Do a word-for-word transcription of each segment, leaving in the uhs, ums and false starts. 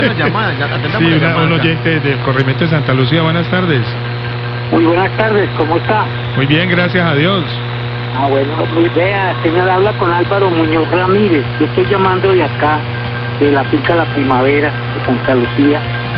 Una llamada, ya atendamos Sí, la una, llamada. un oyente del Corrimiento de Santa Lucía, buenas tardes. Muy buenas tardes, ¿cómo está? Muy bien, gracias a Dios. Ah, bueno, muy vea, señor, habla con Álvaro Muñoz Ramírez. Yo estoy llamando de acá, de la finca La Primavera, de Santa Lucía,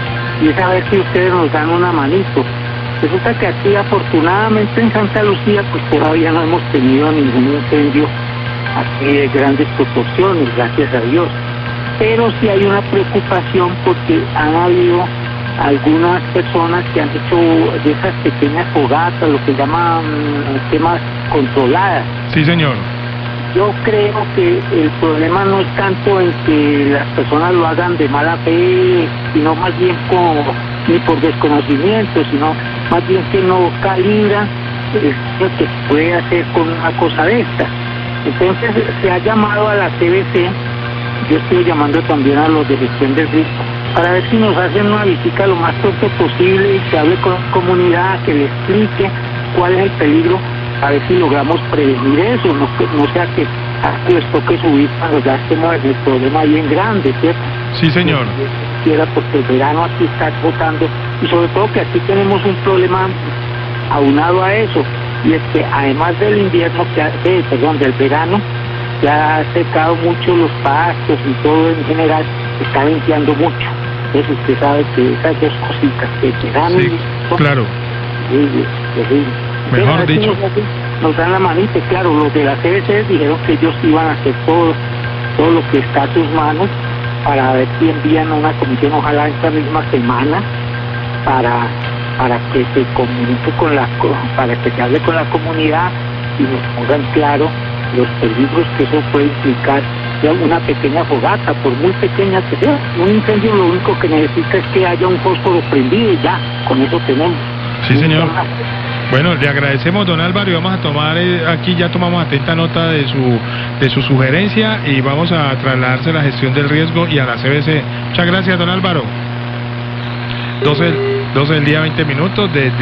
y es a ver si ustedes nos dan una manito. Resulta que aquí, afortunadamente, en Santa Lucía, pues todavía no hemos tenido ningún incendio aquí de grandes proporciones, gracias a Dios. Pero sí hay una preocupación porque han habido algunas personas que han hecho de esas pequeñas fogatas, lo que llaman temas controladas. Sí, señor. Yo creo que el problema no es tanto en que las personas lo hagan de mala fe, sino más bien con, ni por desconocimiento, sino más bien que no calibran lo que puede hacer con una cosa de esta. Entonces se ha llamado a la C B C, yo estoy llamando también a los de gestión del riesgo, para ver si nos hacen una visita lo más pronto posible y se hable con la comunidad, que le explique cuál es el peligro, a ver si logramos prevenir eso, no, no sea que les toque subir cuando ya estemos en el problema bien grande, ¿cierto? Sí, señor. Quiera porque el verano aquí está botando, y sobre todo que aquí tenemos un problema aunado a eso, y es que además del invierno, que ha, eh, perdón, del verano, que ha secado mucho los pastos y todo en general, está limpiando mucho. Entonces usted sabe que esas dos cositas, que el verano Sí, y claro. terrible, terrible. Mejor Entonces, dicho. Nos, nos dan la manita, claro, los de la C B C dijeron que ellos iban a hacer todo, todo lo que está a sus manos para ver si envían a una comisión, ojalá esta misma semana, para para que se comunique con la para que se hable con la comunidad y nos pongan claro los peligros que eso puede implicar. Una pequeña fogata, por muy pequeña que sea, un incendio lo único que necesita es que haya un fósforo prendido y ya, con eso tenemos. Sí, señor. Bueno, le agradecemos, don Álvaro, y vamos a tomar, eh, aquí ya tomamos atenta nota de su de su sugerencia y vamos a trasladarse a la gestión del riesgo y a la C B C. Muchas gracias, don Álvaro. doce, doce del día, veinte minutos de